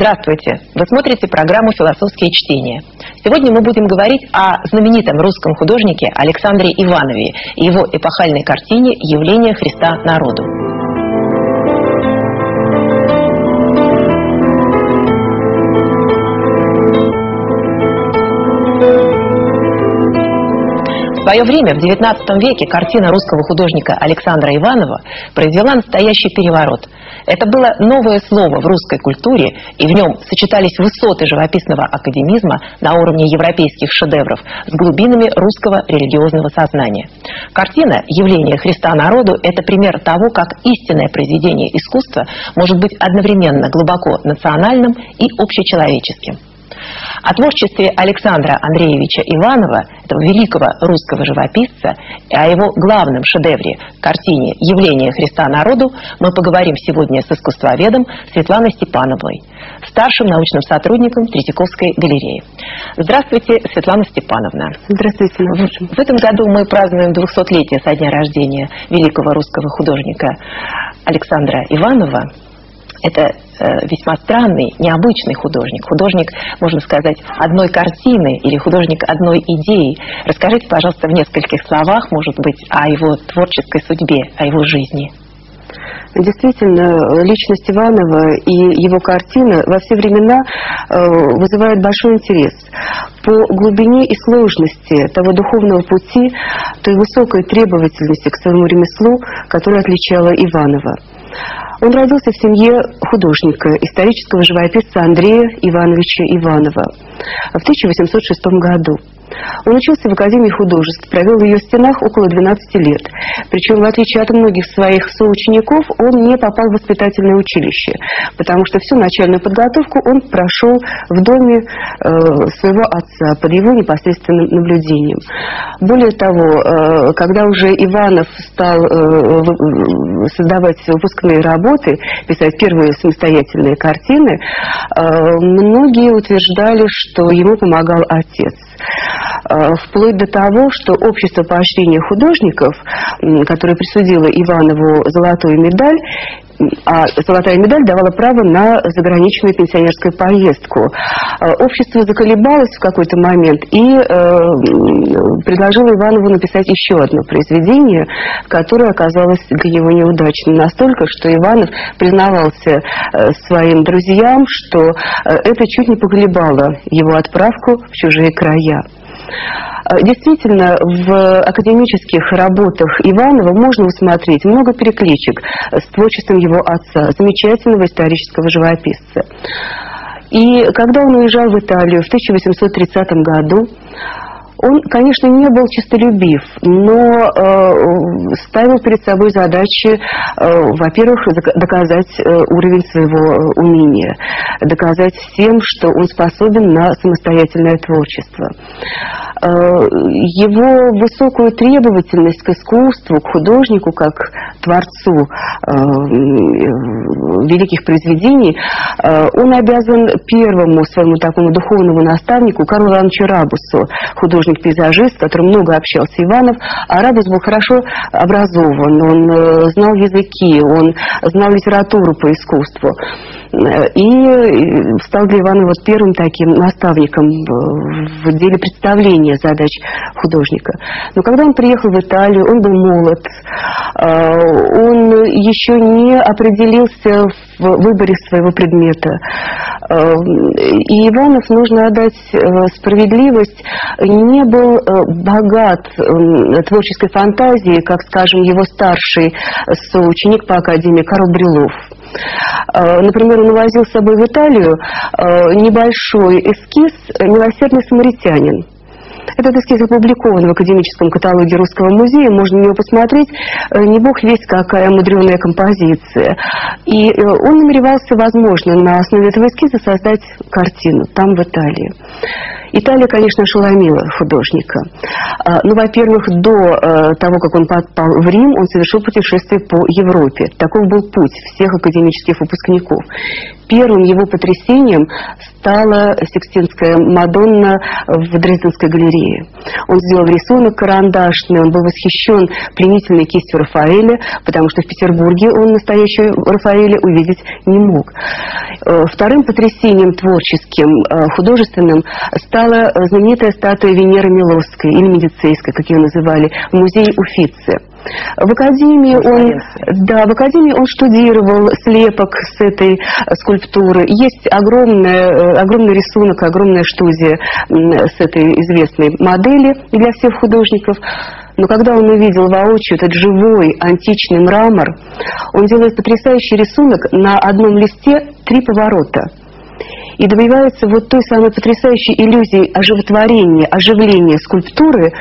Здравствуйте! Вы смотрите программу «Философские чтения». Сегодня мы будем говорить о знаменитом русском художнике Александре Иванове и его эпохальной картине «Явление Христа народу». В свое время, в XIX веке, картина русского художника Александра Иванова произвела настоящий переворот. Это было новое слово в русской культуре, и в нем сочетались высоты живописного академизма на уровне европейских шедевров с глубинами русского религиозного сознания. Картина «Явление Христа народу» – это пример того, как истинное произведение искусства может быть одновременно глубоко национальным и общечеловеческим. О творчестве Александра Андреевича Иванова, этого великого русского живописца, и о его главном шедевре – картине «Явление Христа народу» мы поговорим сегодня с искусствоведом Светланой Степановой, старшим научным сотрудником Третьяковской галереи. Здравствуйте, Светлана Степановна. Здравствуйте. В этом году мы празднуем 200-летие со дня рождения великого русского художника Александра Иванова. Это весьма странный, необычный художник. Художник, можно сказать, одной картины или художник одной идеи. Расскажите, пожалуйста, в нескольких словах, может быть, о его творческой судьбе, о его жизни. Действительно, личность Иванова и его картины во все времена вызывают большой интерес. По глубине и сложности того духовного пути, той высокой требовательности к своему ремеслу, которая отличала Иванова. Он родился в семье художника, исторического живописца Андрея Ивановича Иванова в 1806 году. Он учился в Академии художеств, провел в ее стенах около 12 лет. Причем, в отличие от многих своих соучеников, он не попал в воспитательное училище, потому что всю начальную подготовку он прошел в доме своего отца, под его непосредственным наблюдением. Более того, когда уже Иванов стал создавать выпускные работы, писать первые самостоятельные картины, многие утверждали, что ему помогал отец. Вплоть до того, что общество поощрения художников, которое присудило Иванову золотую медаль, а золотая медаль давала право на заграничную пенсионерскую поездку. Общество заколебалось в какой-то момент и предложило Иванову написать еще одно произведение, которое оказалось для него неудачным настолько, что Иванов признавался своим друзьям, что это чуть не поколебало его отправку в чужие края. Действительно, в академических работах Иванова можно усмотреть много перекличек с творчеством его отца, замечательного исторического живописца. И когда он уезжал в Италию в 1830 году, он, конечно, не был честолюбив, но ставил перед собой задачи, во-первых, доказать уровень своего умения, доказать всем, что он способен на самостоятельное творчество. Его высокую требовательность к искусству, к художнику, как творцу великих произведений, он обязан первому своему такому духовному наставнику Карлу Ивановичу Рабусу, художник-пейзажист, с которым много общался Иванов. А Рабус был хорошо образован, он знал языки, он знал литературу по искусству. И стал для Иванова первым таким наставником в деле представления задач художника. Но когда он приехал в Италию, он был молод, он еще не определился в выборе своего предмета. И Иванов, нужно отдать справедливость, не был богат творческой фантазией, как, скажем, его старший соученик по академии Карл Брюлов. Например, он увозил с собой в Италию небольшой эскиз «Милосердный самаритянин». Этот эскиз опубликован в академическом каталоге Русского музея, можно на него посмотреть, не бог весть какая мудреная композиция. И он намеревался, возможно, на основе этого эскиза создать картину там, в Италии. Италия, конечно, ошеломила художника. Ну, во-первых, до того, как он попал в Рим, он совершил путешествие по Европе. Таков был путь всех академических выпускников. Первым его потрясением стала Сикстинская Мадонна в Дрезденской галерее. Он сделал рисунок карандашный, он был восхищен пленительной кистью Рафаэля, потому что в Петербурге он настоящего Рафаэля увидеть не мог. Вторым потрясением творческим, художественным, стала знаменитая статуя Венеры Милосской, или Медицейской, как ее называли, в музее Уффици. В академии он штудировал слепок с этой скульптуры. Есть огромный рисунок, огромная студия с этой известной модели для всех художников. Но когда он увидел воочию этот живой античный мрамор, он делает потрясающий рисунок на одном листе 3 поворота. И добивается вот той самой потрясающей иллюзии оживления скульптуры,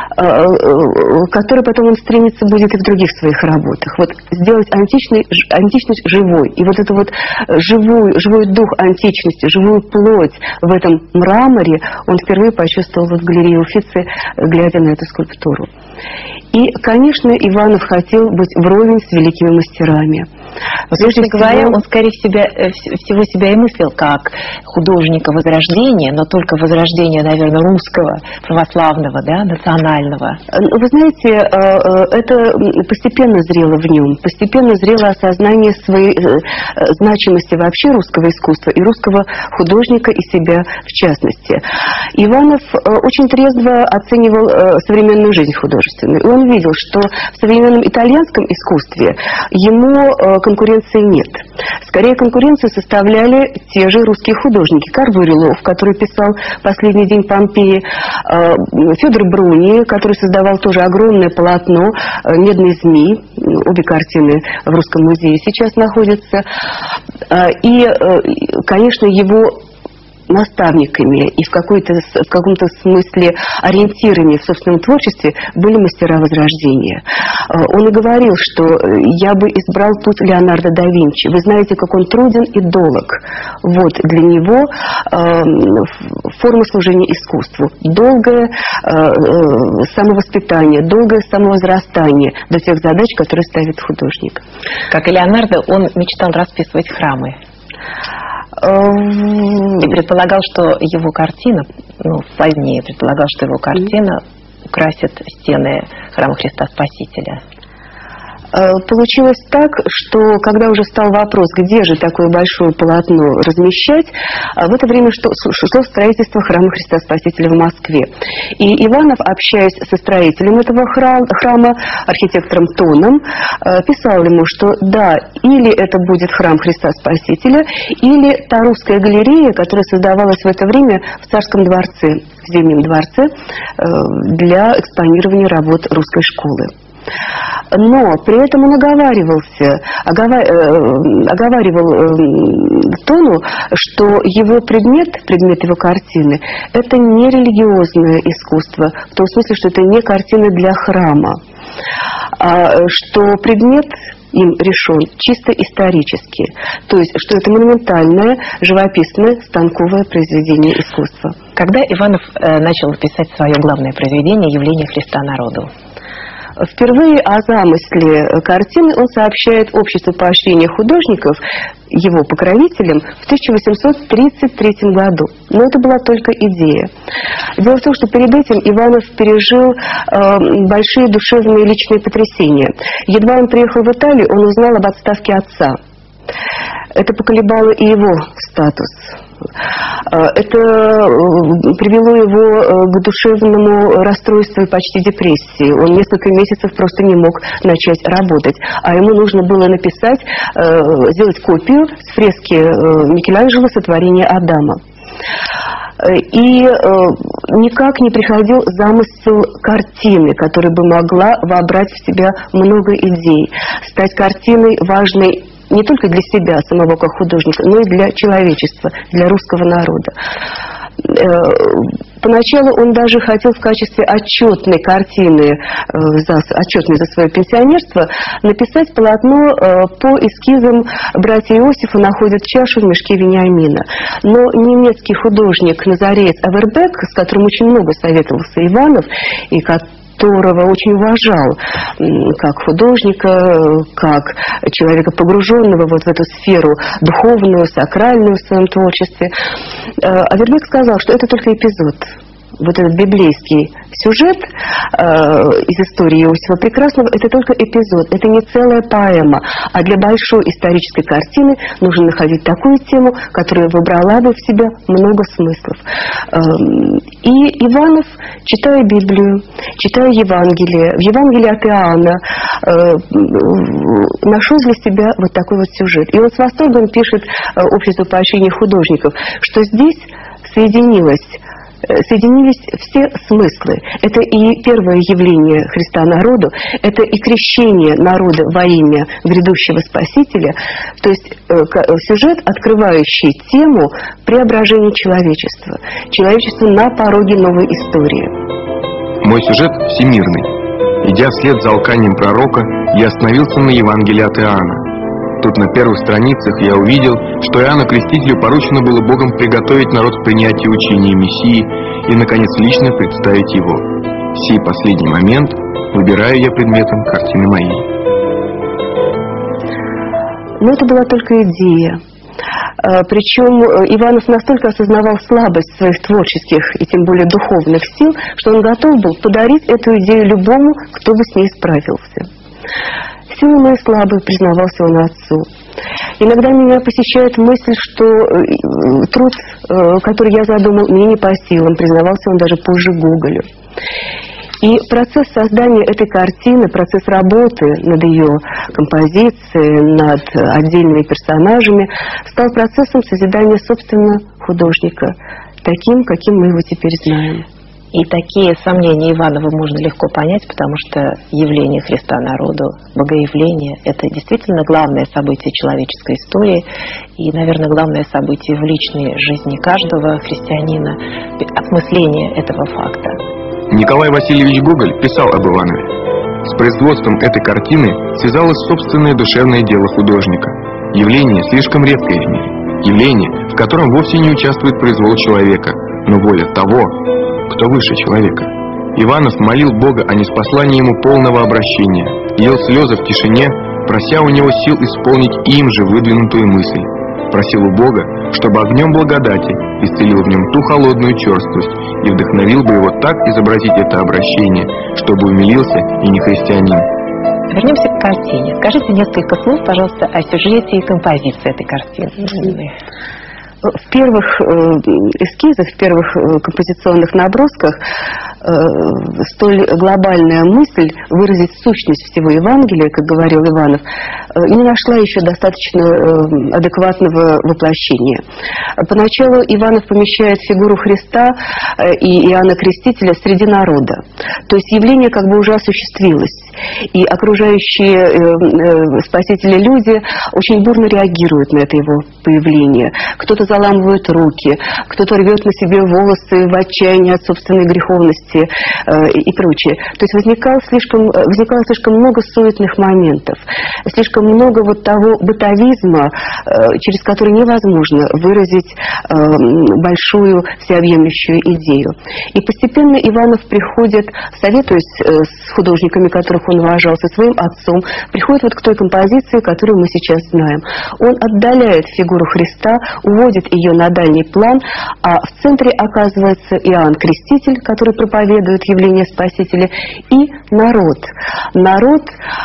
которой потом он стремится будет и в других своих работах. Вот сделать античность живой. И вот это вот живой дух античности, живую плоть в этом мраморе он впервые почувствовал в галерее Уффици, глядя на эту скульптуру. И, конечно, Иванов хотел быть вровень с великими мастерами. Собственно говоря, он, скорее всего, себя и мыслил как художника Возрождения, но только Возрождения, наверное, русского, православного, да, национального. Вы знаете, это постепенно зрело в нем, постепенно зрело осознание своей значимости вообще русского искусства и русского художника и себя в частности. Иванов очень трезво оценивал современную жизнь художественную. И он видел, что в современном итальянском искусстве ему конкуренции нет. Скорее, конкуренцию составляли те же русские художники. Карл Бурилов, который писал «Последний день Помпеи», Федор Бруни, который создавал тоже огромное полотно «Медный змей». Обе картины в Русском музее сейчас находятся. И, конечно, его наставниками и в каком-то смысле ориентирами в собственном творчестве были мастера Возрождения. Он и говорил, что я бы избрал путь Леонардо да Винчи. Вы знаете, как он труден и долг. Вот для него форма служения искусству. Долгое самовоспитание, долгое самовозрастание до тех задач, которые ставит художник. Как и Леонардо, он мечтал расписывать храмы. И предполагал, что его картина, позднее предполагал, что его картина украсит стены храма Христа Спасителя. Получилось так, что когда уже стал вопрос, где же такое большое полотно размещать, в это время шло строительство храма Христа Спасителя в Москве. И Иванов, общаясь со строителем этого храма, архитектором Тоном, писал ему, что да, или это будет храм Христа Спасителя, или та русская галерея, которая создавалась в это время в Царском дворце, в Зимнем дворце, для экспонирования работ русской школы. Но при этом он оговаривал Тону, что его предмет его картины, это не религиозное искусство, в том смысле, что это не картина для храма, а что предмет им решен чисто исторически, то есть, что это монументальное, живописное, станковое произведение искусства. Когда Иванов начал писать свое главное произведение «Явление Христа народу»? Впервые о замысле картины он сообщает Обществу поощрения художников, его покровителям, в 1833 году. Но это была только идея. Дело в том, что перед этим Иванов пережил большие душевные личные потрясения. Едва он приехал в Италию, он узнал об отставке отца. Это поколебало и его статус. Это привело его к душевному расстройству и почти депрессии. Он несколько месяцев просто не мог начать работать. А ему нужно было написать, сделать копию с фрески Микеланджело «Сотворение Адама». И никак не приходил замысел картины, которая бы могла вобрать в себя много идей, стать картиной важной не только для себя, самого как художника, но и для человечества, для русского народа. Поначалу он даже хотел в качестве отчетной картины, отчетной за свое пенсионерство, написать полотно по эскизам братья Иосифа находят чашу в мешке Вениамина. Но немецкий художник Назареец Авербек, с которым очень много советовался Иванов, и которого очень уважал как художника, как человека, погруженного вот в эту сферу духовную, сакральную в своем творчестве, Авербек сказал, что это только эпизод. Вот этот библейский сюжет из истории Иосифа Прекрасного – это только эпизод, это не целая поэма, а для большой исторической картины нужно находить такую тему, которая выбрала бы в себя много смыслов. И Иванов, читая Библию, читая Евангелие, в Евангелии от Иоанна, нашел для себя вот такой вот сюжет. И он с восторгом пишет обществу поощрения художников, что здесь соединились все смыслы. Это и первое явление Христа народу, это и крещение народа во имя грядущего Спасителя, то есть сюжет, открывающий тему преображения человечества. Человечество на пороге новой истории. Мой сюжет всемирный. Идя вслед за алканием пророка, я остановился на Евангелии от Иоанна. Тут на первых страницах я увидел, что Иоанну Крестителю поручено было Богом приготовить народ к принятию учения Мессии и, наконец, лично представить его. В сей последний момент выбираю я предметом картины моей. Но это была только идея. Причем Иванов настолько осознавал слабость своих творческих и тем более духовных сил, что он готов был подарить эту идею любому, кто бы с ней справился. «Силы мои слабые», признавался он отцу. «Иногда меня посещает мысль, что труд, который я задумал, мне не по силам», признавался он даже позже Гоголю. И процесс создания этой картины, процесс работы над ее композицией, над отдельными персонажами, стал процессом созидания собственного художника, таким, каким мы его теперь знаем. И такие сомнения Иванова можно легко понять, потому что явление Христа народу, богоявление – это действительно главное событие человеческой истории и, наверное, главное событие в личной жизни каждого христианина, осмысление этого факта. Николай Васильевич Гоголь писал об Иванове. С производством этой картины связалось собственное душевное дело художника. Явление слишком редкое в мире. Явление, в котором вовсе не участвует произвол человека, но воля того, кто выше человека. Иванов молил Бога о ниспослании ему полного обращения, лил слезы в тишине, прося у него сил исполнить им же выдвинутую мысль. Просил у Бога, чтобы огнем благодати исцелил в нем ту холодную черствость и вдохновил бы его так изобразить это обращение, чтобы умилился и не христианин. Вернемся к картине. Скажите несколько слов, пожалуйста, о сюжете и композиции этой картины. В первых эскизах, в первых композиционных набросках столь глобальная мысль выразить сущность всего Евангелия, как говорил Иванов, не нашла еще достаточно адекватного воплощения. Поначалу Иванов помещает фигуру Христа и Иоанна Крестителя среди народа. То есть явление как бы уже осуществилось. И окружающие спасители люди очень бурно реагируют на это его появление. Кто-то заламывает руки, кто-то рвет на себе волосы в отчаянии от собственной греховности и прочее. То есть возникало слишком много суетных моментов, слишком много вот того бытовизма, через который невозможно выразить большую всеобъемлющую идею. И постепенно Иванов приходит, советуясь с художниками, которых он уважал, со своим отцом, приходит вот к той композиции, которую мы сейчас знаем. Он отдаляет фигуру Христа, уводит ее на дальний план, а в центре оказывается Иоанн Креститель, который проповедует явление Спасителя, и народ. Народ,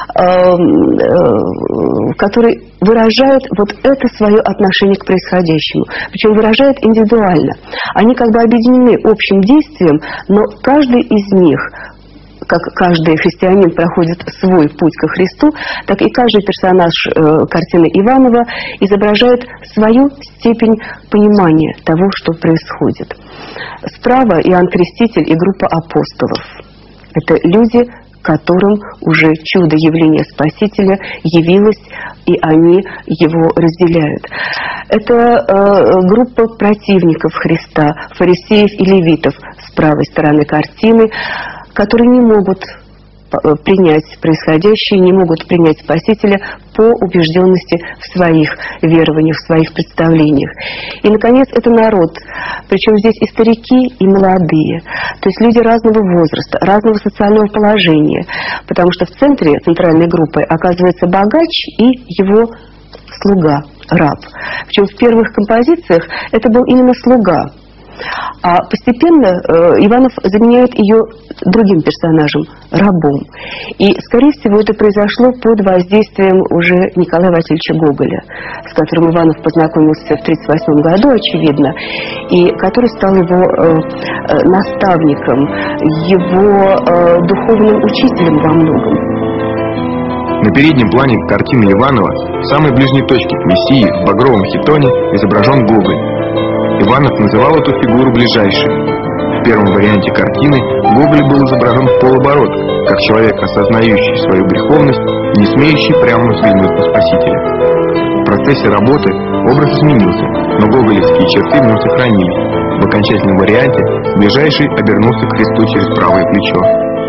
который выражает вот это свое отношение к происходящему. Причем выражает индивидуально. Они как бы объединены общим действием, но каждый из них, как каждый христианин проходит свой путь ко Христу, так и каждый персонаж картины Иванова изображает свою степень понимания того, что происходит. Справа Иоанн Креститель и группа апостолов. Это люди, которым уже чудо явления Спасителя явилось, и они его разделяют. Это группа противников Христа, фарисеев и левитов. правой стороны картины, которые не могут принять происходящее, не могут принять Спасителя по убежденности в своих верованиях, в своих представлениях. И, наконец, это народ, причем здесь и старики, и молодые, то есть люди разного возраста, разного социального положения, потому что в центре центральной группы оказывается богач и его слуга, раб. Причем в первых композициях это был именно слуга. А постепенно Иванов заменяет ее другим персонажем, рабом. И, скорее всего, это произошло под воздействием уже Николая Васильевича Гоголя, с которым Иванов познакомился в 1938 году, очевидно, и который стал его наставником, его духовным учителем во многом. На переднем плане картины Иванова, в самой ближней точке к Мессии, в багровом хитоне, изображен Гоголь. Иванов называл эту фигуру ближайшей. В первом варианте картины Гоголь был изображен в полоборот, как человек, осознающий свою греховность и не смеющий прямо взглянуть на Спасителя. В процессе работы образ изменился, но гоголевские черты в нем сохранились. В окончательном варианте ближайший обернулся к Христу через правое плечо.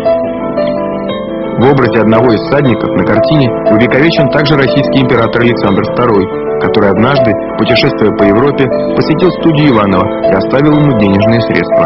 В образе одного из всадников на картине увековечен также российский император Александр II, который однажды, путешествуя по Европе, посетил студию Иванова и оставил ему денежные средства.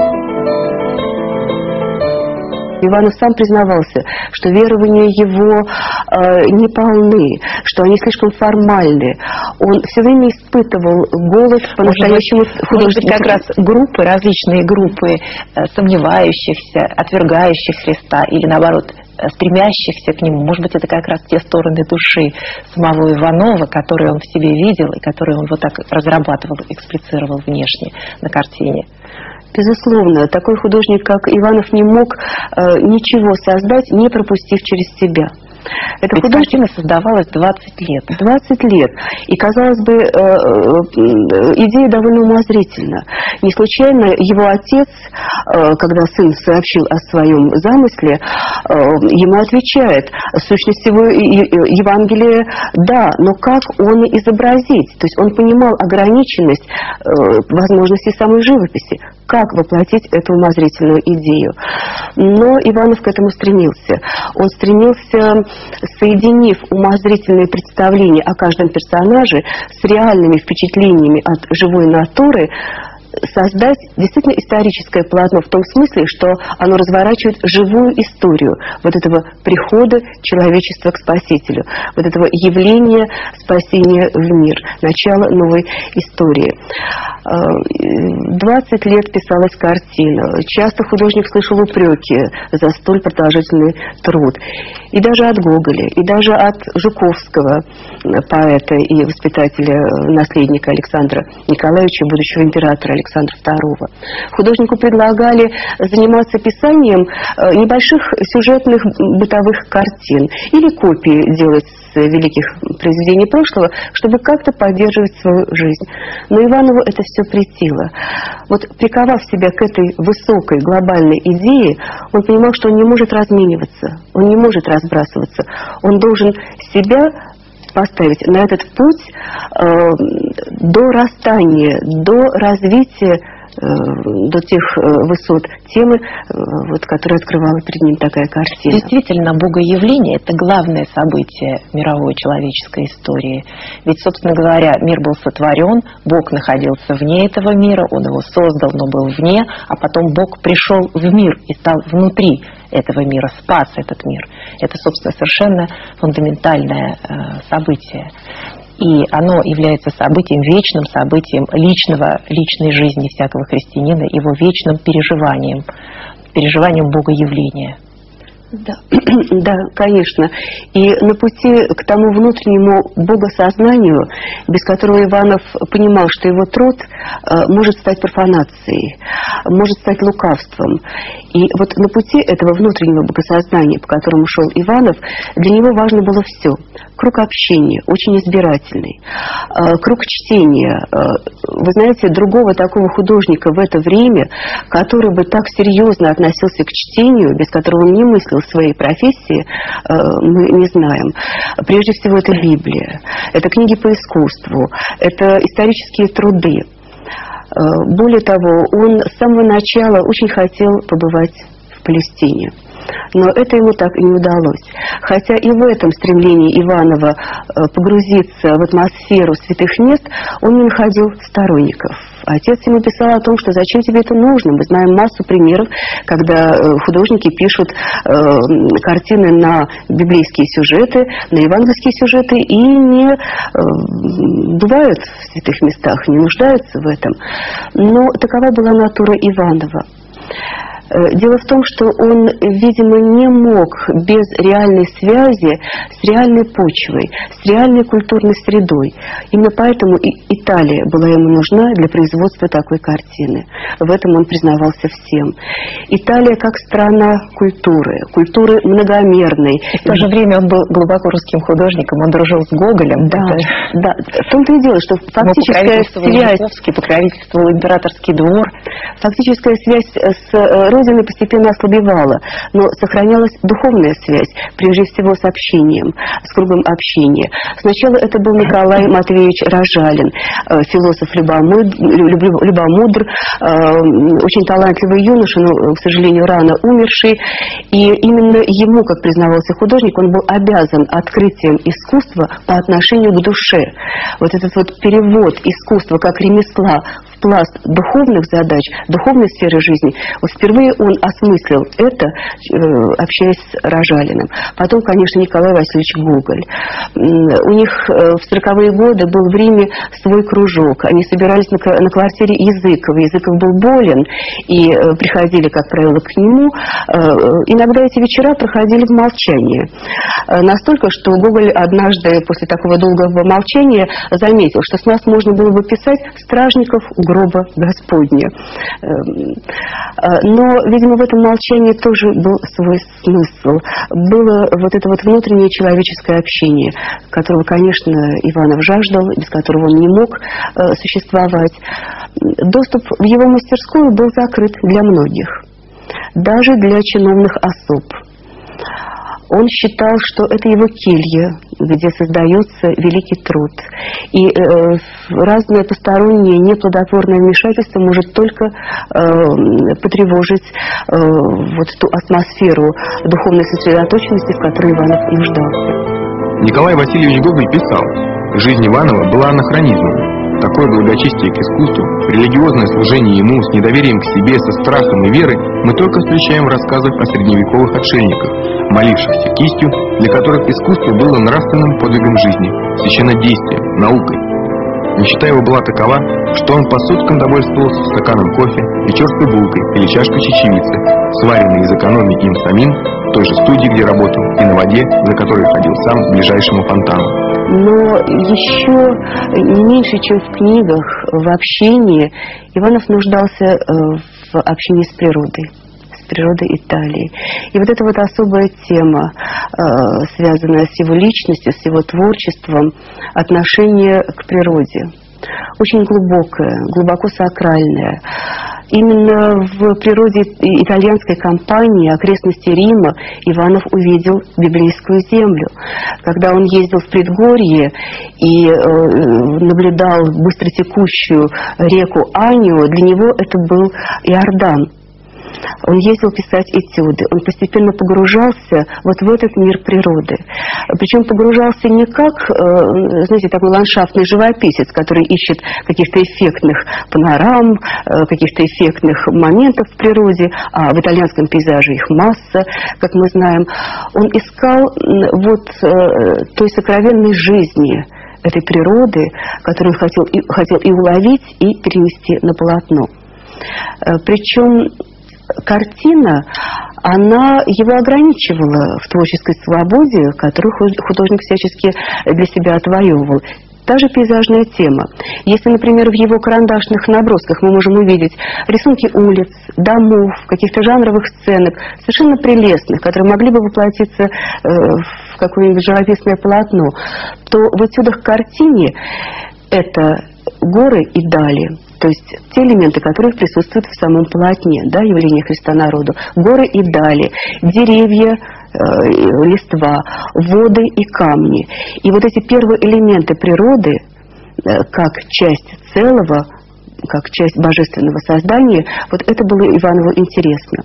Иванов сам признавался, что верования его не полны, что они слишком формальны. Он все время испытывал голод по-настоящему художественному. Может быть, как раз группы, различные группы сомневающихся, отвергающих Христа или, наоборот, стремящихся к нему. Может быть, это как раз те стороны души самого Иванова, которые он в себе видел и которые он вот так разрабатывал, эксплицировал внешне на картине. Безусловно, такой художник, как Иванов, не мог ничего создать, не пропустив через себя. Эта картина создавалась 20 лет. 20 лет. И, казалось бы, идея довольно умозрительна. Не случайно его отец, когда сын сообщил о своем замысле, ему отвечает: сущность его Евангелия, да, но как он изобразить? То есть он понимал ограниченность возможностей самой живописи. Как воплотить эту умозрительную идею? Но Иванов к этому стремился. Он стремился, соединив умозрительные представления о каждом персонаже с реальными впечатлениями от живой натуры, создать действительно историческое полотно в том смысле, что оно разворачивает живую историю вот этого прихода человечества к Спасителю, вот этого явления спасения в мир, начало новой истории. 20 лет писалась картина. Часто художник слышал упреки за столь продолжительный труд. И даже от Гоголя, и даже от Жуковского, поэта и воспитателя, наследника Александра Николаевича, будущего императора Александра II. Художнику предлагали заниматься писанием небольших сюжетных бытовых картин или копии делать с великих произведений прошлого, чтобы как-то поддерживать свою жизнь. Но Иванову это все претило. Вот приковав себя к этой высокой глобальной идее, он понимал, что он не может размениваться, он не может разбрасываться. Он должен себя поставить на этот путь до расстания, до развития, до тех высот темы, вот, которая открывала перед ним такая картина. Действительно, богоявление – это главное событие мировой человеческой истории. Ведь, собственно говоря, мир был сотворен, Бог находился вне этого мира, Он его создал, но был вне, а потом Бог пришел в мир и стал внутри этого мира, спас этот мир. Это, собственно, совершенно фундаментальное событие. И оно является событием, вечным событием личной жизни всякого христианина, его вечным переживанием богоявления. Да, да, конечно. И на пути к тому внутреннему богосознанию, без которого Иванов понимал, что его труд может стать профанацией, может стать лукавством. И вот на пути этого внутреннего богосознания, по которому шел Иванов, для него важно было все. Круг общения, очень избирательный, круг чтения. Вы знаете, другого такого художника в это время, который бы так серьезно относился к чтению, без которого он не мыслил своей профессии, мы не знаем. Прежде всего, это Библия, это книги по искусству, это исторические труды. Более того, он с самого начала очень хотел побывать в Палестине. Но это ему так и не удалось. Хотя и в этом стремлении Иванова погрузиться в атмосферу святых мест он не находил сторонников. Отец ему писал о том, что зачем тебе это нужно. Мы знаем массу примеров, когда художники пишут картины на библейские сюжеты, на евангельские сюжеты и не бывают в святых местах, не нуждаются в этом. Но такова была натура Иванова. Дело в том, что он, видимо, не мог без реальной связи с реальной почвой, с реальной культурной средой. Именно поэтому и Италия была ему нужна для производства такой картины. В этом он признавался всем. Италия как страна культуры многомерной. И в то же время он был глубоко русским художником, он дружил с Гоголем. Да. В том-то и дело, что фактическая связь... Покровительствовал императорский двор. Фактическая связь с Родиной постепенно ослабевала, но сохранялась духовная связь, прежде всего с общением, с кругом общения. Сначала это был Николай Матвеевич Рожалин, философ любомудр, очень талантливый юноша, но, к сожалению, рано умерший. И именно ему, как признавался художник, он был обязан открытием искусства по отношению к душе. Вот этот вот перевод искусства как ремесла в пласт духовных задач, духовной сферы жизни, вот впервые он осмыслил это, общаясь с Рожалиным. Потом, конечно, Николай Васильевич Гоголь. У них в 40-е годы был в Риме свой кружок. Они собирались на квартире Языкова. Языков был болен, и приходили, как правило, к нему. Иногда эти вечера проходили в молчании. Настолько, что Гоголь однажды после такого долгого молчания заметил, что с нас можно было бы писать «Стражников гроба Господня». Но, видимо, в этом молчании тоже был свой смысл. Было вот это вот внутреннее человеческое общение, которого, конечно, Иванов жаждал, без которого он не мог существовать. Доступ в его мастерскую был закрыт для многих, даже для чиновных особ. Он считал, что это его келья, где создается великий труд. И разное постороннее, неплодотворное вмешательство может только потревожить вот ту атмосферу духовной сосредоточенности, в которой Иванов нуждался. Николай Васильевич Гоголь писал: «Жизнь Иванова была анахронизмом. Такое благочестие к искусству, религиозное служение ему с недоверием к себе, со страхом и верой мы только встречаем в рассказах о средневековых отшельниках, молившихся кистью, для которых искусство было нравственным подвигом жизни, священнодействием, наукой. Мечта его была такова, что он по суткам довольствовался стаканом кофе и черствой булкой или чашкой чечевицы, сваренной из экономии им самим, в той же студии, где работал, и на воде, за которой ходил сам к ближайшему фонтану». Но еще не меньше, чем в книгах, в общении, Иванов нуждался в общении с природой Италии. И вот эта вот особая тема, связанная с его личностью, с его творчеством, отношение к природе, очень глубокое, глубоко сакральное. Именно в природе итальянской Кампании, окрестности Рима, Иванов увидел библейскую землю. Когда он ездил в предгорье и наблюдал быстротекущую реку Анью, для него это был Иордан. Он ездил писать этюды, он постепенно погружался вот в этот мир природы. Причем погружался не как, знаете, такой ландшафтный живописец, который ищет каких-то эффектных панорам, каких-то эффектных моментов в природе, а в итальянском пейзаже их масса, как мы знаем. Он искал вот той сокровенной жизни этой природы, которую хотел и уловить, и перенести на полотно. Причем картина, она его ограничивала в творческой свободе, которую художник всячески для себя отвоевывал. Та же пейзажная тема. Если, например, в его карандашных набросках мы можем увидеть рисунки улиц, домов, каких-то жанровых сценок, совершенно прелестных, которые могли бы воплотиться в какое-нибудь живописное полотно, то в этюдах к картине это горы и дали. То есть те элементы, которые присутствуют в самом полотне, да, явление Христа народу. Горы и дали, деревья, листва, воды и камни. И вот эти первые элементы природы, как часть целого, как часть божественного создания, вот это было Иванову интересно.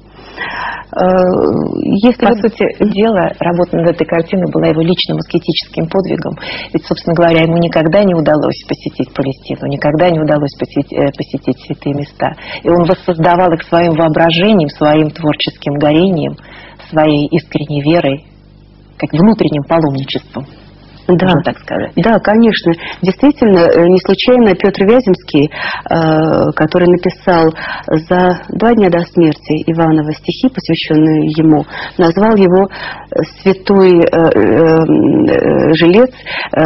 Если по сути дела, работа над этой картиной была его личным аскетическим подвигом. Ведь, собственно говоря, ему никогда не удалось посетить Палестину, никогда не удалось посетить святые места. И он воссоздавал их своим воображением, своим творческим горением, своей искренней верой, как внутренним паломничеством. Да, можно так сказать. Да, конечно. Действительно, не случайно Петр Вяземский, который написал за 2 дня до смерти Иванова стихи, посвященные ему, назвал его «Святой жилец».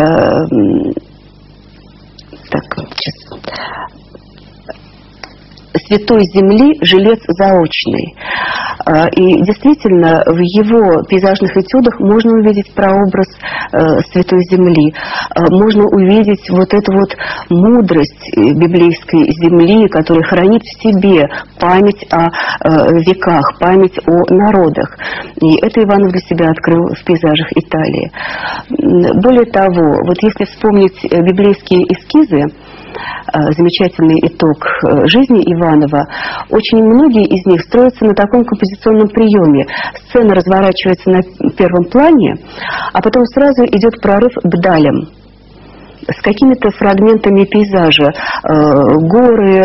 «Святой земли жилец заочный». И действительно, в его пейзажных этюдах можно увидеть прообраз Святой Земли. Можно увидеть вот эту вот мудрость библейской земли, которая хранит в себе память о веках, память о народах. И это Иванов для себя открыл в пейзажах Италии. Более того, вот если вспомнить библейские эскизы, замечательный итог жизни Иванова, очень многие из них строятся на таком композиционном приеме. Сцена разворачивается на первом плане, а потом сразу идет прорыв к далям с какими-то фрагментами пейзажа, горы,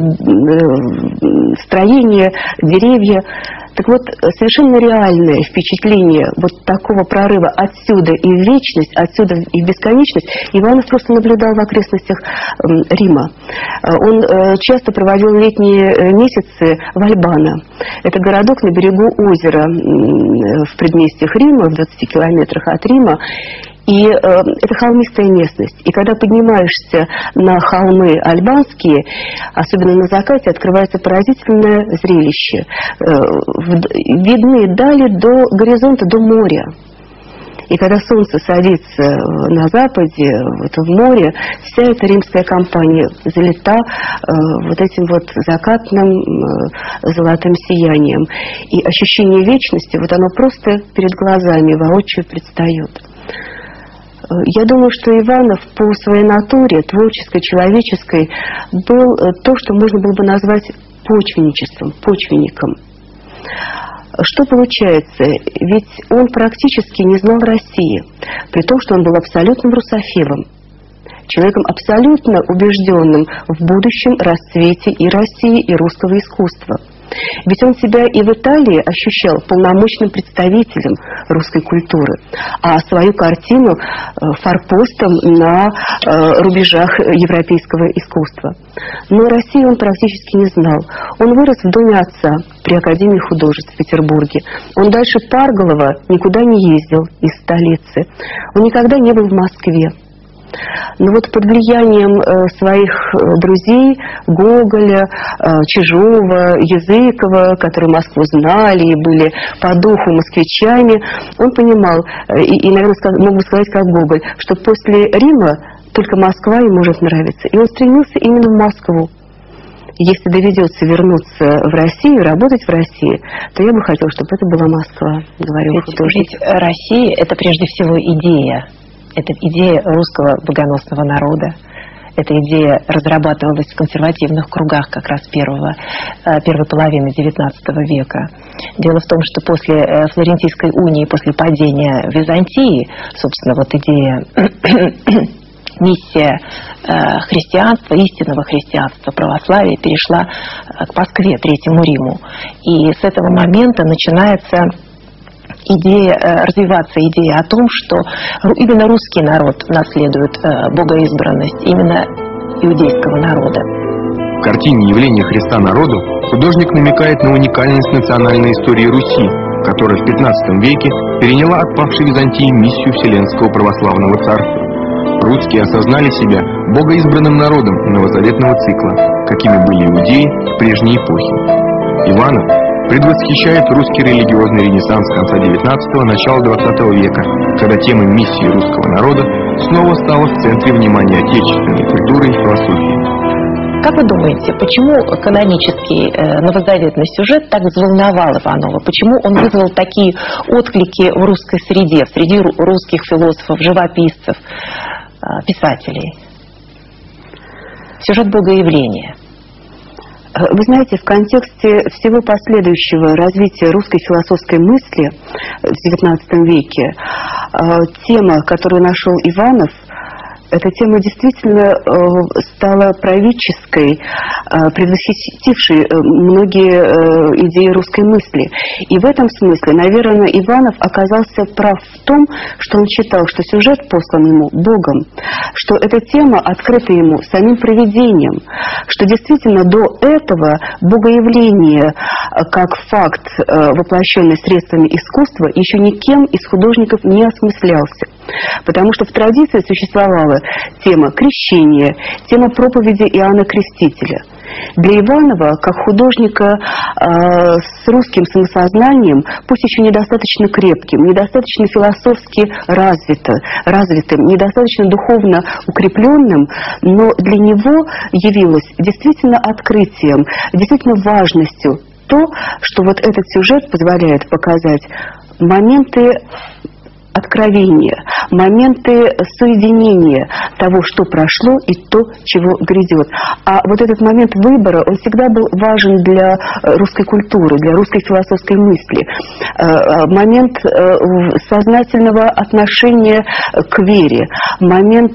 строения, деревья. Так вот, совершенно реальное впечатление вот такого прорыва отсюда и в вечность, отсюда и в бесконечность Иванов просто наблюдал в окрестностях Рима. Он часто проводил летние месяцы в Альбано. Это городок на берегу озера в предместьях Рима, в 20 километрах от Рима. И это холмистая местность. И когда поднимаешься на холмы альбанские, особенно на закате, открывается поразительное зрелище. Видны дали до горизонта, до моря. И когда солнце садится на западе, в море, вся эта римская компания залита вот этим вот закатным золотым сиянием. И ощущение вечности, вот оно просто перед глазами воочию предстает. Я думаю, что Иванов по своей натуре, творческой, человеческой, был то, что можно было бы назвать почвенничеством, почвенником. Что получается? Ведь он практически не знал России, при том, что он был абсолютным русофилом, человеком абсолютно убежденным в будущем расцвете и России, и русского искусства. Ведь он себя и в Италии ощущал полномочным представителем русской культуры, а свою картину форпостом на рубежах европейского искусства. Но России он практически не знал. Он вырос в доме отца при Академии художеств в Петербурге. Он дальше Парголова никуда не ездил из столицы. Он никогда не был в Москве. Но вот под влиянием своих друзей Гоголя, Чижова, Языкова, которые Москву знали и были по духу москвичами, он понимал, и наверное, мог бы сказать, как Гоголь, что после Рима только Москва ему может нравиться. И он стремился именно в Москву. Если доведется вернуться в Россию, работать в России, то я бы хотел, чтобы это была Москва, говорил художник. Ведь Россия – это прежде всего идея. Это идея русского богоносного народа. Эта идея разрабатывалась в консервативных кругах как раз первой половины XIX века. Дело в том, что после Флорентийской унии, после падения Византии, собственно, вот идея, миссия христианства, истинного христианства, православия перешла к Москве, Третьему Риму. И с этого момента начинается развиваться идея о том, что именно русский народ наследует богоизбранность именно иудейского народа. В картине «Явление Христа народу» художник намекает на уникальность национальной истории Руси, которая в XV веке переняла от павшей Византии миссию Вселенского православного царства. Русские осознали себя богоизбранным народом новозаветного цикла, какими были иудеи в прежней эпохе. Иванов предвосхищает русский религиозный ренессанс конца XIX – начала XX века, когда тема миссии русского народа снова стала в центре внимания отечественной культуры и философии. Как вы думаете, почему канонический новозаветный сюжет так взволновал Иванова? Почему он вызвал такие отклики в русской среде, среди русских философов, живописцев, писателей? Сюжет богоявления. Вы знаете, в контексте всего последующего развития русской философской мысли в XIX веке тема, которую нашел Иванов, эта тема действительно стала правительской, предвосхитившей многие идеи русской мысли. И в этом смысле, наверное, Иванов оказался прав в том, что он считал, что сюжет послан ему Богом, что эта тема открыта ему самим провидением, что действительно до этого богоявление как факт, воплощенный средствами искусства, еще никем из художников не осмыслялся. Потому что в традиции существовала тема крещения, тема проповеди Иоанна Крестителя. Для Иванова, как художника с русским самосознанием, пусть еще недостаточно крепким, недостаточно философски развитым, недостаточно духовно укрепленным, но для него явилось действительно открытием, действительно важностью то, что вот этот сюжет позволяет показать моменты откровения, моменты соединения того, что прошло, и то, чего грядет. А вот этот момент выбора, он всегда был важен для русской культуры, для русской философской мысли. Момент сознательного отношения к вере, момент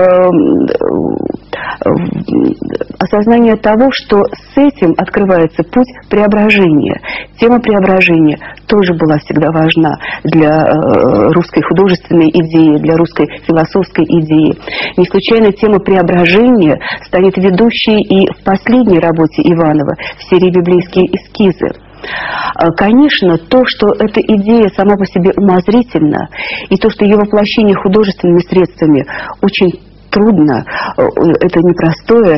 осознания того, что с этим открывается путь преображения. Тема преображения тоже была всегда важна для русской художественной идеи, для русской философской идеи. Не случайно тема преображения станет ведущей и в последней работе Иванова в серии «Библейские эскизы». Конечно, то, что эта идея сама по себе умозрительна, и то, что ее воплощение художественными средствами очень трудно, это непростое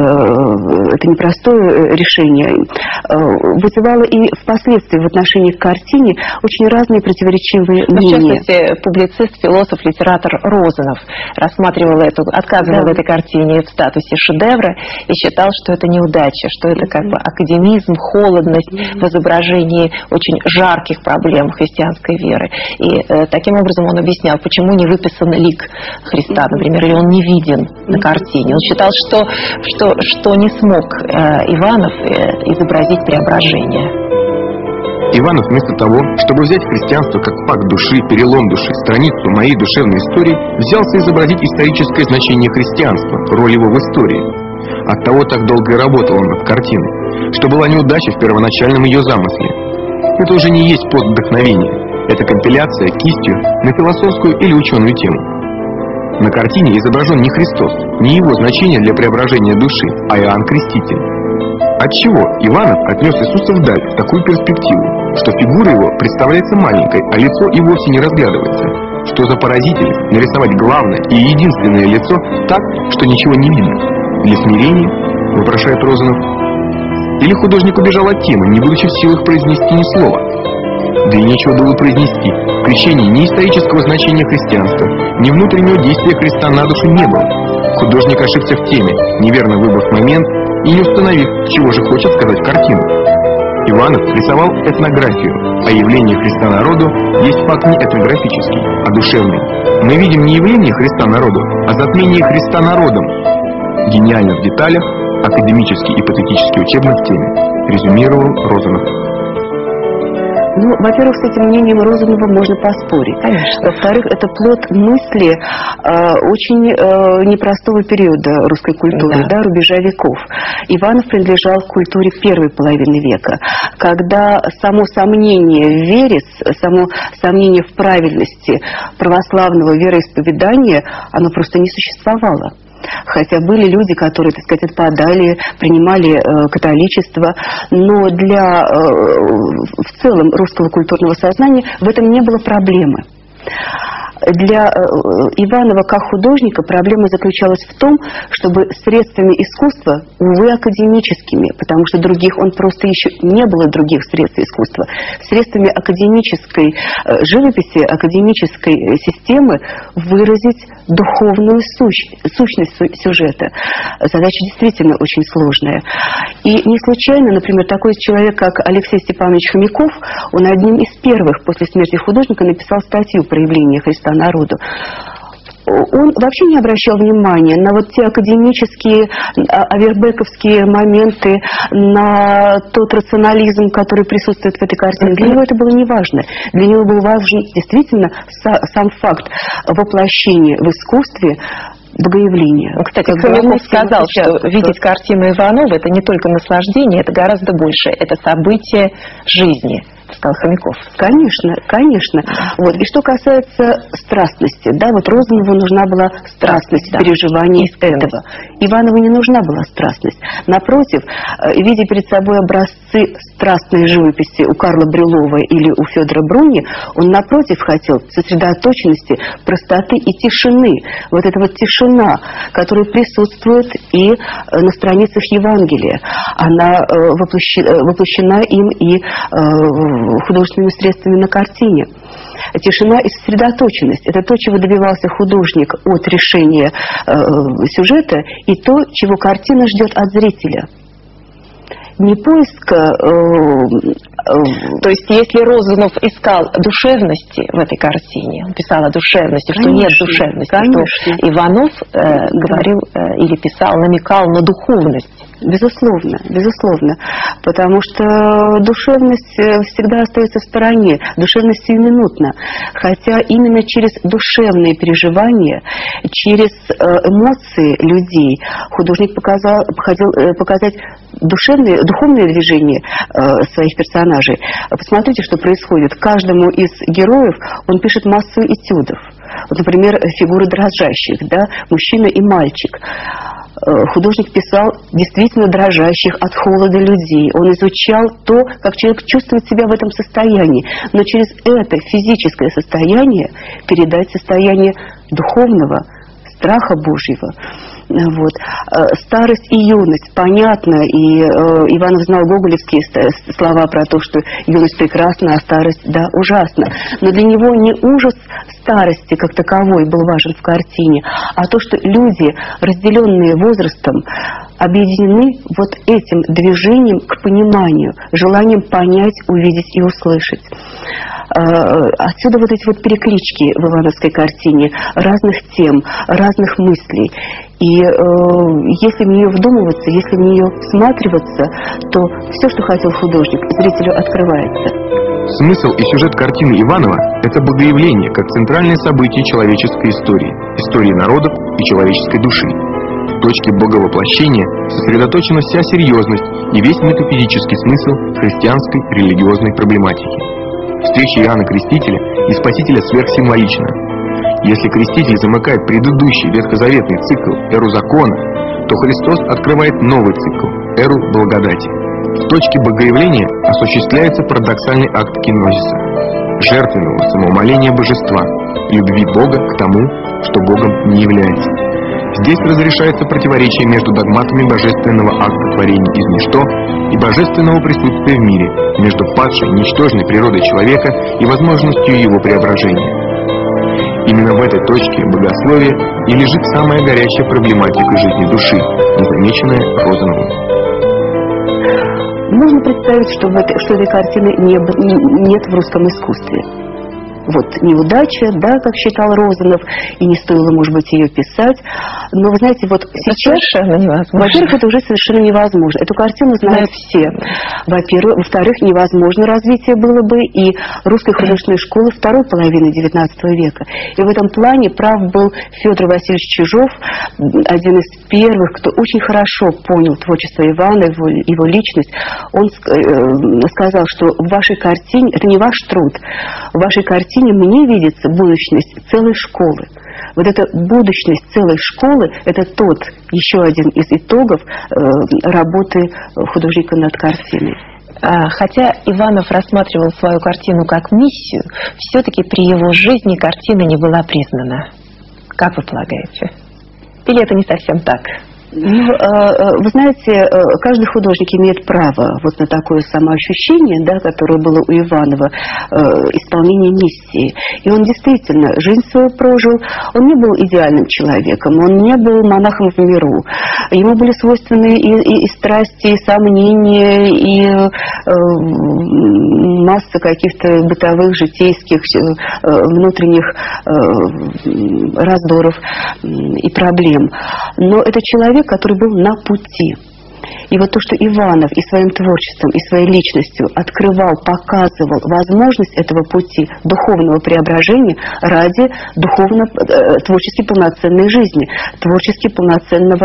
решение, вызывало и впоследствии в отношении к картине очень разные противоречивые мнения. В частности, публицист, философ, литератор Розанов рассматривал отказывал этой картине в статусе шедевра и считал, что это неудача, что это как бы академизм, холодность в изображении очень жарких проблем христианской веры. И таким образом он объяснял, почему не выписан лик Христа, например, или он не виден на картине. Он считал, что не смог Иванов изобразить преображение. Иванов вместо того, чтобы взять христианство как факт души, перелом души, страницу моей душевной истории, взялся изобразить историческое значение христианства, роль его в истории. Оттого так долго и работал он над картиной, что была неудача в первоначальном ее замысле. Это уже не есть плод вдохновения, это компиляция кистью на философскую или ученую тему. На картине изображен не Христос, не его значение для преображения души, а Иоанн Креститель. Отчего Иванов отнес Иисуса вдаль, в такую перспективу, что фигура его представляется маленькой, а лицо и вовсе не разглядывается. Что за поразительность нарисовать главное и единственное лицо так, что ничего не видно? Для смирения, вопрошает Розанов. Или художник убежал от темы, не будучи в силах произнести ни слова? Да и нечего было произнести. В крещении ни исторического значения христианства, ни внутреннего действия Христа на душу не было. Художник ошибся в теме, неверно выбрав момент и не установив, чего же хочет сказать картина. Иванов рисовал этнографию, а явление Христа народу есть факт не этнографический, а душевный. Мы видим не явление Христа народу, а затмение Христа народом. Гениально в деталях, академически и патетически учебно в теме, резюмировал Розанов. Ну, во-первых, с этим мнением Розанова можно поспорить. Конечно. Во-вторых, это плод мысли очень непростого периода русской культуры, рубежа веков. Иванов принадлежал к культуре первой половины века, когда само сомнение в вере, само сомнение в правильности православного вероисповедания, оно просто не существовало. Хотя были люди, которые, так сказать, отпадали, принимали католичество, но для в целом русского культурного сознания в этом не было проблемы. Для Иванова как художника проблема заключалась в том, чтобы средствами искусства, увы, академическими, потому что других он просто еще не было других средств искусства, средствами академической живописи, академической системы выразить духовную сущность сюжета. Задача действительно очень сложная. И не случайно, например, такой человек, как Алексей Степанович Хомяков, он одним из первых после смерти художника написал статью про явление Христа народу. он вообще не обращал внимания на вот те академические, авербековские моменты, на тот рационализм, который присутствует в этой картине. Для него это было не важно. Для него был важен действительно сам факт воплощения в искусстве богоявления. Кстати, Хомяков сказал, что видеть картину Иванова — это не только наслаждение, это гораздо больше. Это событие жизни, сказал Хомяков. Конечно, конечно. Вот. И что касается страстности, да, вот Розанову нужна была страстность переживания этого. Иванову не нужна была страстность. Напротив, видя перед собой образцы страстной живописи у Карла Брюлова или у Федора Бруни, он, напротив, хотел сосредоточенности, простоты и тишины. Вот эта вот тишина, которая присутствует и на страницах Евангелия. Она воплощена им и художественными средствами на картине. Тишина и сосредоточенность – это то, чего добивался художник от решения сюжета, и то, чего картина ждет от зрителя. Не поиск... То есть, если Розанов искал душевности в этой картине, он писал о душевности, конечно, что нет душевности, конечно, то Иванов говорил или писал, намекал на духовность. Безусловно, безусловно. Потому что душевность всегда остается в стороне, душевность сиюминутна. Хотя именно через душевные переживания, через эмоции людей художник хотел показать духовное движение своих персонажей. Посмотрите, что происходит. Каждому из героев он пишет массу этюдов. Вот, например, фигуры дрожащих, да, мужчина и мальчик. Художник писал действительно дрожащих от холода людей. Он изучал то, как человек чувствует себя в этом состоянии. Но через это физическое состояние передать состояние духовного, страха Божьего. Вот. Старость и юность, понятно, и Иванов знал гоголевские слова про то, что юность прекрасна, а старость, да, ужасна. Но для него не ужас старости как таковой был важен в картине, а то, что люди, разделенные возрастом, объединены вот этим движением к пониманию, желанием понять, увидеть и услышать. Отсюда вот эти вот переклички в ивановской картине разных тем, разных мыслей. И если в нее вдумываться, если в нее всматриваться, то все, что хотел художник, зрителю открывается. Смысл и сюжет картины Иванова – это богоявление как центральное событие человеческой истории, истории народов и человеческой души. В точке боговоплощения сосредоточена вся серьезность и весь метафизический смысл христианской религиозной проблематики. Встреча Иоанна Крестителя и Спасителя сверхсимволична. Если Креститель замыкает предыдущий ветхозаветный цикл эру закона, то Христос открывает новый цикл эру благодати. В точке богоявления осуществляется парадоксальный акт кинозиса, жертвенного самоумоления божества, любви Бога к тому, что Богом не является. Здесь разрешается противоречие между догматами божественного акта творения из ничто и божественного присутствия в мире, между падшей, ничтожной природой человека и возможностью его преображения. Именно в этой точке богословия и лежит самая горячая проблематика жизни души, незамеченная Розановым. Можно представить, что этой картины нет в русском искусстве. Вот неудача, да, как считал Розанов, и не стоило, может быть, ее писать. Но, вы знаете, вот сейчас... Совершенно невозможно. Во-первых, это уже совершенно невозможно. Эту картину знают все. Во-вторых, невозможно развитие было бы и русской художественной школы второй половины XIX века. И в этом плане прав был Федор Васильевич Чижов, один из первых, кто очень хорошо понял творчество Ивана, его личность. Он сказал, что в вашей картине, это не ваш труд, в вашей картине мне видится будущность целой школы. Вот эта будущность целой школы – это тот еще один из итогов работы художника над картиной. Хотя Иванов рассматривал свою картину как миссию, все-таки при его жизни картина не была признана. Как вы полагаете? Или это не совсем так? Вы знаете, каждый художник имеет право вот на такое самоощущение, да, которое было у Иванова, исполнение миссии. И он действительно жизнь свою прожил. Он не был идеальным человеком, он не был монахом в миру. Ему были свойственны и страсти, и сомнения, и масса каких-то бытовых, житейских, внутренних раздоров и проблем. Но это человек, который был на пути. И вот то, что Иванов и своим творчеством, и своей личностью открывал, показывал возможность этого пути духовного преображения ради творчески полноценной жизни, творчески полноценной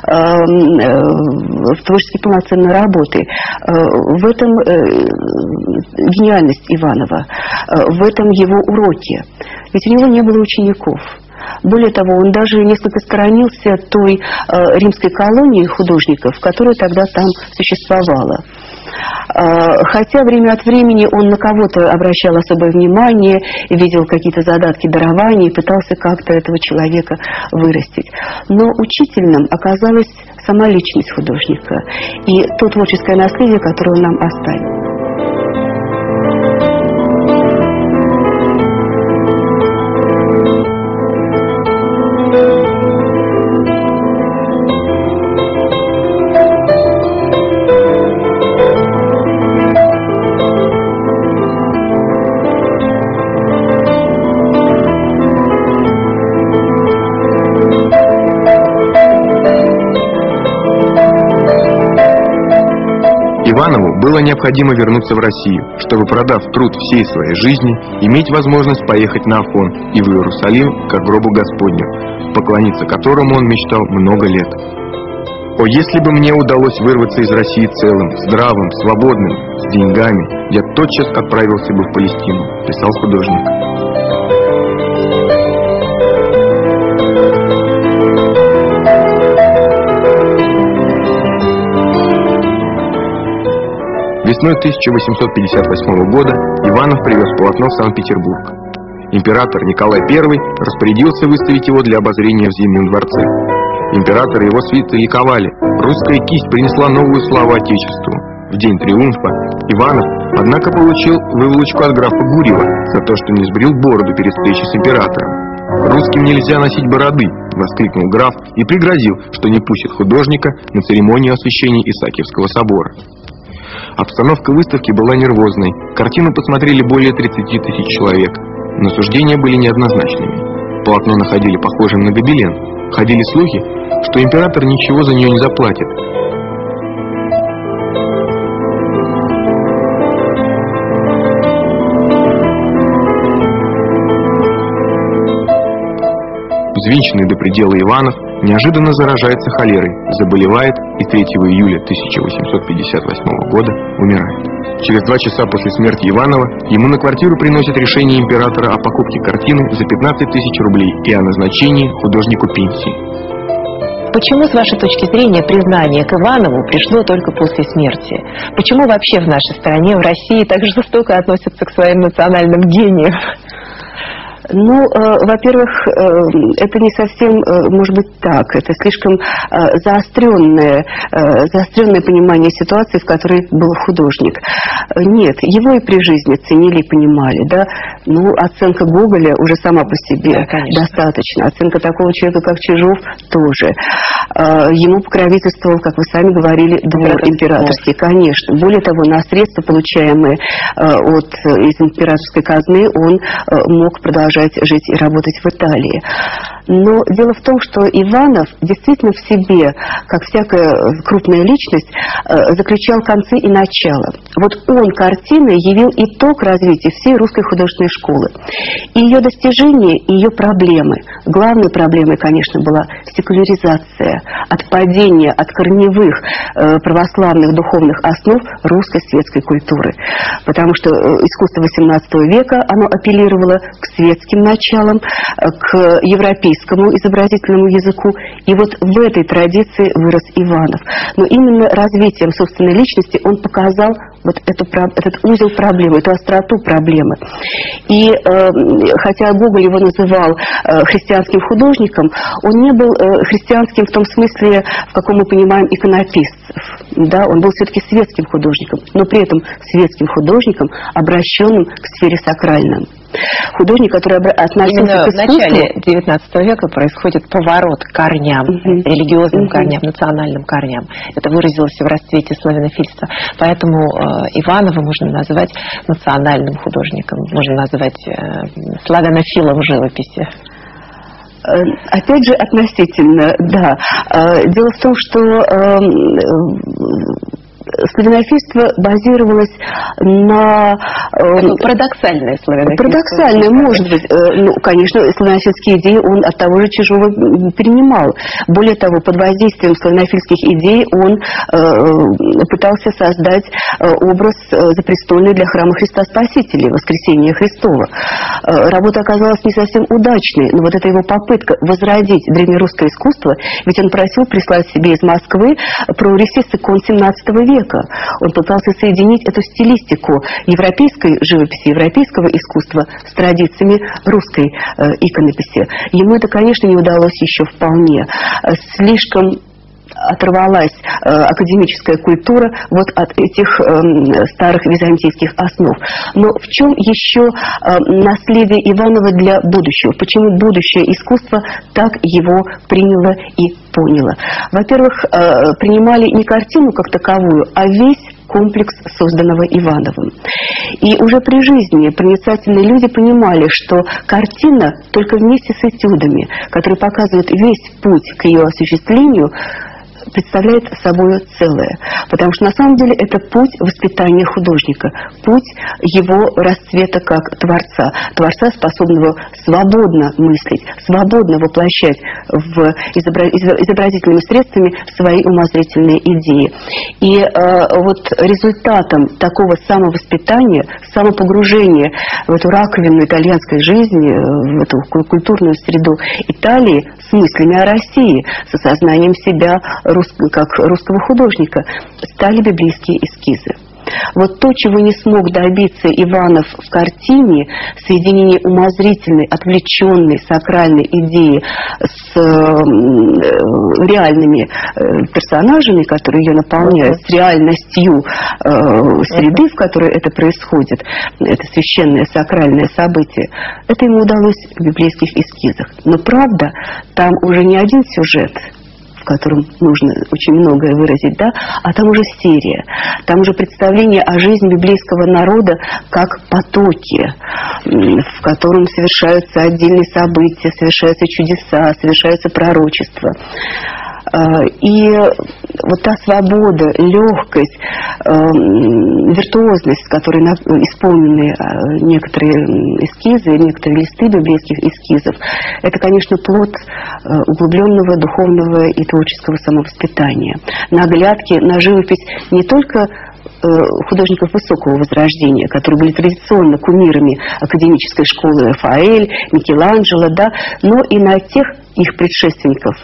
работы. В этом гениальность Иванова, в этом его уроки. Ведь у него не было учеников. Более того, он даже несколько сторонился той римской колонии художников, которая тогда там существовала. Хотя время от времени он на кого-то обращал особое внимание, видел какие-то задатки дарования и пытался как-то этого человека вырастить. Но учительным оказалась сама личность художника и то творческое наследие, которое он нам оставил. Иванову было необходимо вернуться в Россию, чтобы, продав труд всей своей жизни, иметь возможность поехать на Афон и в Иерусалим, как гробу Господню, поклониться которому он мечтал много лет. «О, если бы мне удалось вырваться из России целым, здравым, свободным, с деньгами, я тотчас отправился бы в Палестину», – писал художник. Весной 1858 года Иванов привез полотно в Санкт-Петербург. Император Николай I распорядился выставить его для обозрения в Зимнем дворце. Император и его свита ликовали. Русская кисть принесла новую славу Отечеству. В день триумфа Иванов, однако, получил выволочку от графа Гурьева за то, что не сбрил бороду перед встречей с императором. «Русским нельзя носить бороды!» – воскликнул граф и пригрозил, что не пустит художника на церемонию освящения Исаакиевского собора. Обстановка выставки была нервозной. Картину посмотрели более 30 тысяч человек, но суждения были неоднозначными. Полотно находили похожим на гобелен. Ходили слухи, что император ничего за нее не заплатит. Взвинченный до предела Иванов неожиданно заражается холерой, заболевает и 3 июля 1858 года умирает. Через 2 часа после смерти Иванова ему на квартиру приносят решение императора о покупке картины за 15 тысяч рублей и о назначении художнику пенсии. Почему, с вашей точки зрения, признание к Иванову пришло только после смерти? Почему вообще в нашей стране, в России, так жестоко относятся к своим национальным гениям? Ну, во-первых, это не совсем, может быть, так. Это слишком заостренное понимание ситуации, в которой был художник. Нет, его и при жизни ценили и понимали, да. Ну, оценка Гоголя уже сама по себе достаточно. Оценка такого человека, как Чижов, тоже. Ему покровительствовал, как вы сами говорили, двор императорский, конечно. Более того, на средства, получаемые из императорской казны, он мог продолжать жить и работать в Италии. Но дело в том, что Иванов действительно в себе, как всякая крупная личность, заключал концы и начало. Вот он картиной явил итог развития всей русской художественной школы. И ее достижения, и ее проблемы. Главной проблемой, конечно, была секуляризация, отпадение от корневых православных духовных основ русской светской культуры. Потому что искусство XVIII века, оно апеллировало к светским началам, к европейскому изобразительному языку. И вот в этой традиции вырос Иванов. Но именно развитием собственной личности он показал вот этот узел проблемы, эту остроту проблемы. И хотя Гоголь его называл христианским художником, он не был христианским в том смысле, в каком мы понимаем иконописцев. Да? Он был все-таки светским художником, но при этом светским художником, обращенным к сфере сакральной. Художник, который относился именно к искусству... в начале XIX века происходит поворот к корням, религиозным корням, национальным корням. Это выразилось в расцвете славянофильства. Поэтому Иванова можно назвать национальным художником, можно назвать славянофилом живописи. Опять же, относительно, да. Дело в том, что славянофильство базировалось на... Парадоксальное славянофильство. Парадоксальное, может быть. Ну, конечно, славянофильские идеи он от того же Чижова перенимал. Более того, под воздействием славянофильских идей он пытался создать образ запрестольный для храма Христа Спасителя, Воскресения Христова. Работа оказалась не совсем удачной, но вот эта его попытка возродить древнерусское искусство, ведь он просил прислать себе из Москвы прогрессист икон 17 века. Он пытался соединить эту стилистику европейской живописи, европейского искусства с традициями русской иконописи. Ему это, конечно, не удалось еще вполне. Слишком оторвалась академическая культура вот от этих старых византийских основ. Но в чем еще наследие Иванова для будущего? Почему будущее искусство так его приняло и поняло? Во-первых, принимали не картину как таковую, а весь комплекс, созданного Ивановым. И уже при жизни проницательные люди понимали, что картина только вместе с этюдами, которые показывают весь путь к ее осуществлению, представляет собой целое. Потому что на самом деле это путь воспитания художника, путь его расцвета как творца. Творца, способного свободно мыслить, свободно воплощать изобразительными средствами свои умозрительные идеи. И вот результатом такого самовоспитания, самопогружения в эту раковину итальянской жизни, в эту культурную среду Италии с мыслями о России, с осознанием себя как русского художника, стали библейские эскизы. Вот то, чего не смог добиться Иванов в картине, соединение умозрительной, отвлеченной, сакральной идеи с реальными персонажами, которые ее наполняют, с реальностью среды, в которой это происходит, это священное, сакральное событие, это ему удалось в библейских эскизах. Но правда, там уже не один сюжет, в котором нужно очень многое выразить, да, а там уже серия, там уже представление о жизни библейского народа как потоки, в котором совершаются отдельные события, совершаются чудеса, совершаются пророчества. И вот та свобода, легкость, виртуозность, с которой исполнены некоторые эскизы, некоторые листы библейских эскизов, это, конечно, плод углубленного духовного и творческого самовоспитания. Наглядки на живопись не только художников высокого возрождения, которые были традиционно кумирами академической школы Рафаэль, Микеланджело, да, но и на тех их предшественников,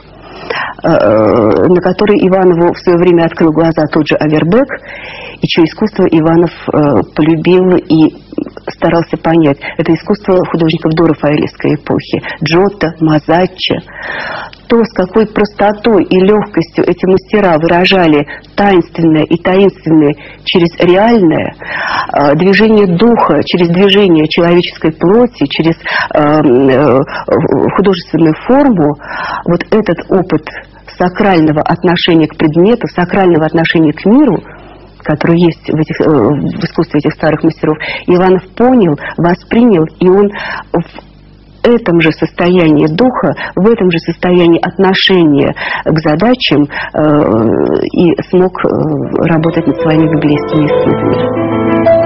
на которые Иванову в свое время открыл глаза тот же Авербек, и чье искусство Иванов полюбил и старался понять. Это искусство художников дорафаэлевской эпохи. Джотто, Мазаччо. То, с какой простотой и легкостью эти мастера выражали таинственное и таинственное через реальное, движение духа, через движение человеческой плоти, через художественную форму, вот этот опыт сакрального отношения к предмету, сакрального отношения к миру, который есть в искусстве этих старых мастеров, Иванов понял, воспринял, и он в этом же состоянии духа, в этом же состоянии отношения к задачам и смог работать над своими библейскими эскизами.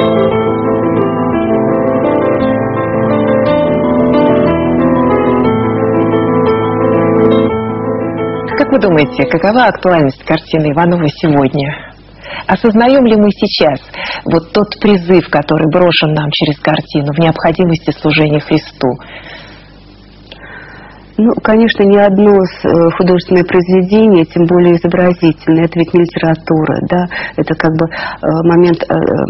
Как вы думаете, какова актуальность картины Иванова сегодня? Осознаем ли мы сейчас вот тот призыв, который брошен нам через картину, в необходимости служения Христу? Ну, конечно, ни одно художественное произведение, тем более изобразительное, это ведь не литература, да, это как бы момент,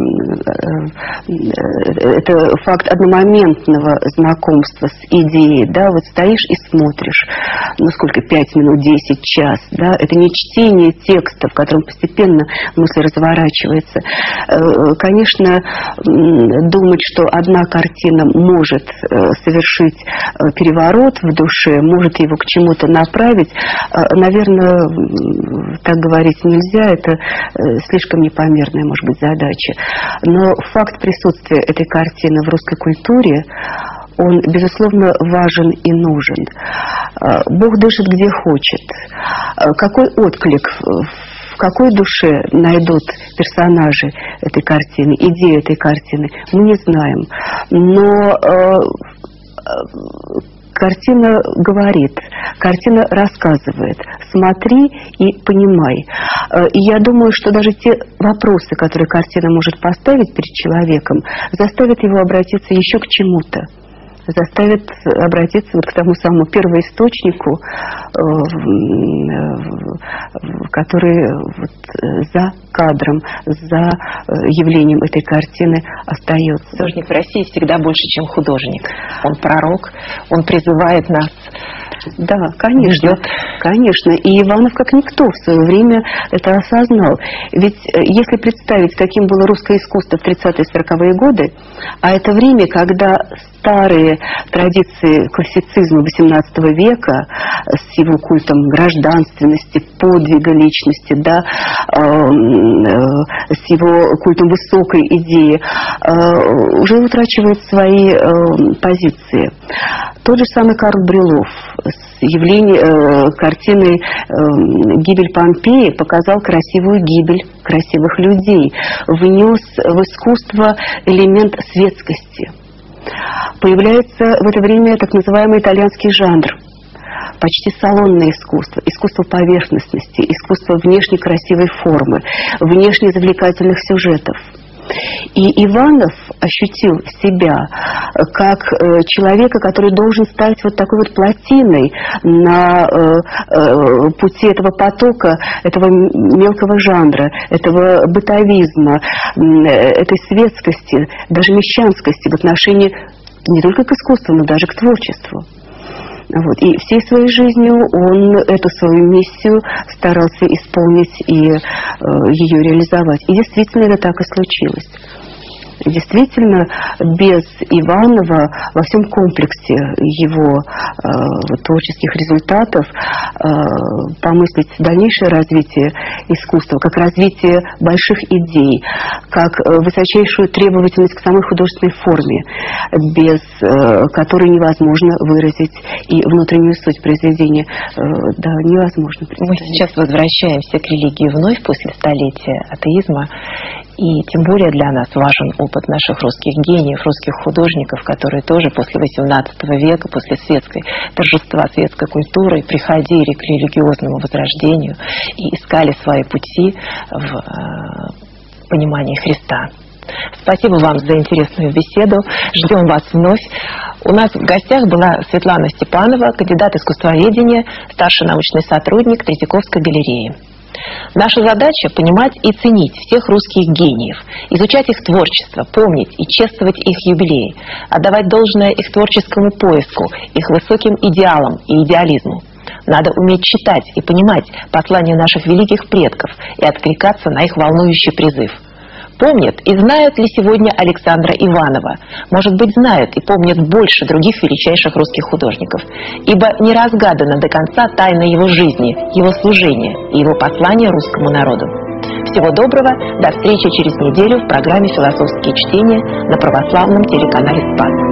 это факт одномоментного знакомства с идеей, да, вот стоишь и смотришь, ну сколько, 5 минут, 10, час, да, это не чтение текста, в котором постепенно мысль разворачивается. Конечно, думать, что одна картина может совершить переворот в душе, может его к чему-то направить, наверное, так говорить нельзя, это слишком непомерная, может быть, задача. Но факт присутствия этой картины в русской культуре, он, безусловно, важен и нужен. Бог дышит где хочет. Какой отклик, в какой душе найдут персонажи этой картины, идеи этой картины, мы не знаем. Но картина говорит, картина рассказывает. Смотри и понимай. И я думаю, что даже те вопросы, которые картина может поставить перед человеком, заставят его обратиться еще к чему-то. Заставит обратиться вот к тому самому первоисточнику, который вот за кадром, за явлением этой картины остается. Художник в России всегда больше, чем художник. Он пророк, он призывает нас. Да, конечно, конечно. И Иванов, как никто, в свое время это осознал. Ведь если представить, каким было русское искусство в 30-е, 40-е годы, а это время, когда старые традиции классицизма XVIII века с его культом гражданственности, подвига личности, да, с его культом высокой идеи, уже утрачивают свои позиции. Тот же самый Карл Брюлов с картиной «Гибель Помпеи» показал красивую гибель красивых людей, внес в искусство элемент светскости. Появляется в это время так называемый итальянский жанр, почти салонное искусство, искусство поверхностности, искусство внешне красивой формы, внешне завлекательных сюжетов. И Иванов ощутил себя как человека, который должен стать вот такой вот плотиной на пути этого потока, этого мелкого жанра, этого бытовизма, этой светскости, даже мещанскости в отношении не только к искусству, но даже к творчеству. Вот. И всей своей жизнью он эту свою миссию старался исполнить и ее реализовать. И действительно это так и случилось. Действительно, без Иванова во всем комплексе его творческих результатов помыслить дальнейшее развитие искусства, как развитие больших идей, как высочайшую требовательность к самой художественной форме, без которой невозможно выразить и внутреннюю суть произведения. Да, невозможно представить. Мы сейчас возвращаемся к религии вновь после столетия атеизма. И тем более для нас важен опыт наших русских гениев, русских художников, которые тоже после XVIII века, после торжества светской культуры приходили к религиозному возрождению и искали свои пути в понимании Христа. Спасибо вам за интересную беседу. Ждем вас вновь. У нас в гостях была Светлана Степанова, кандидат искусствоведения, старший научный сотрудник Третьяковской галереи. Наша задача – понимать и ценить всех русских гениев, изучать их творчество, помнить и чествовать их юбилеи, отдавать должное их творческому поиску, их высоким идеалам и идеализму. Надо уметь читать и понимать послания наших великих предков и откликаться на их волнующий призыв. Помнят и знают ли сегодня Александра Иванова? Может быть, знают и помнят больше других величайших русских художников. Ибо не разгадана до конца тайна его жизни, его служения и его послания русскому народу. Всего доброго, до встречи через неделю в программе «Философские чтения» на православном телеканале «Спас».